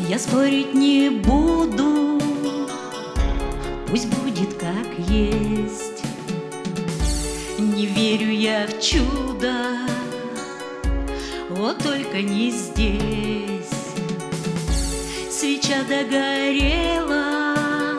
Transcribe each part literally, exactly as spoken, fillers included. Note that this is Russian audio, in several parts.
Я спорить не буду, пусть будет как есть. Не верю я в чудо, вот только не здесь. Свеча догорела,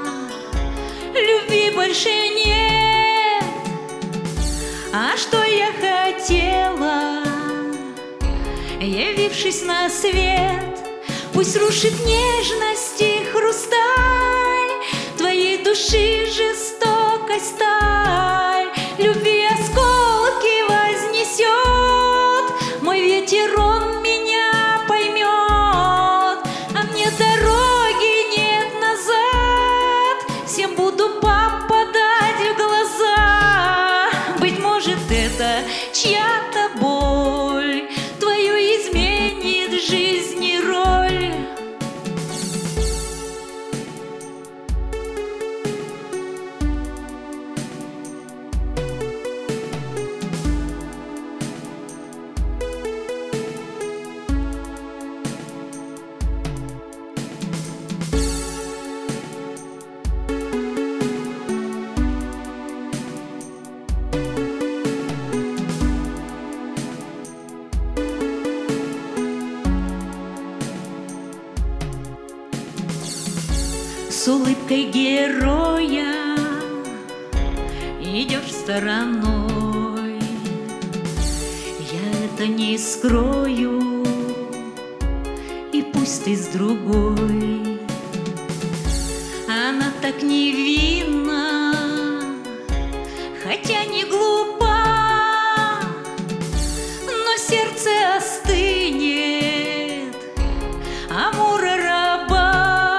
любви больше нет. А что я хотела, явившись на свет? Пусть рушит нежности хрусталь твоей души жестокость сталь. Любви осколки вознесет, мой ветер он меня поймет. А мне дороги нет назад, всем буду попадать в глаза. Быть может, это чья-то боль твою изменит в жизни роль. С улыбкой героя идешь стороной, я это не скрою, и пусть ты с другой. Она так невинна, хотя не глупа, но сердце остынет, амура раба.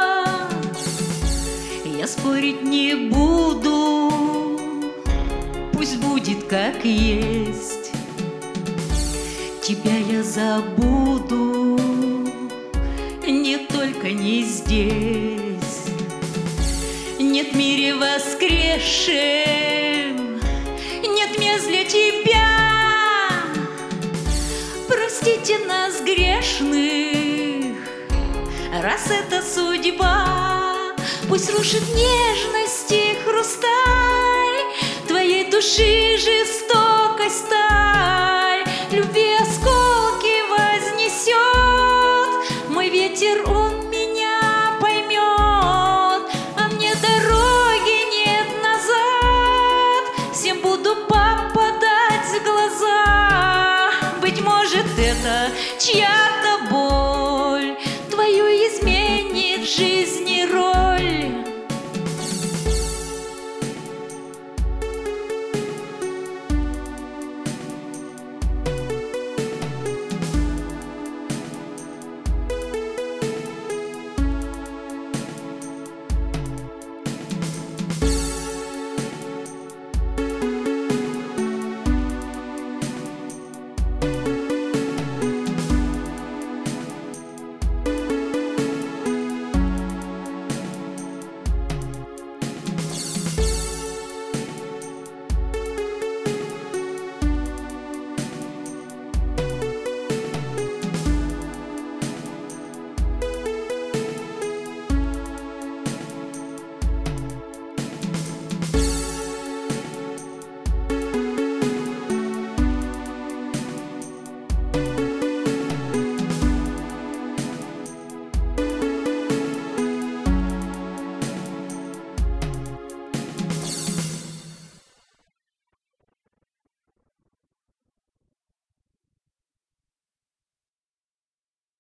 Я спорить не буду, пусть будет как есть. Тебя я забуду, не только не здесь. Нет в мире воскресшем, нет мест для тебя. Простите нас, грешных, раз это судьба. Пусть рушит нежности хрусталь твоей души жестокость сталь. Любви осколки вознесет, мой ветер он меня поймет. А мне дороги нет назад, всем буду попадать в глаза. Быть может, это чья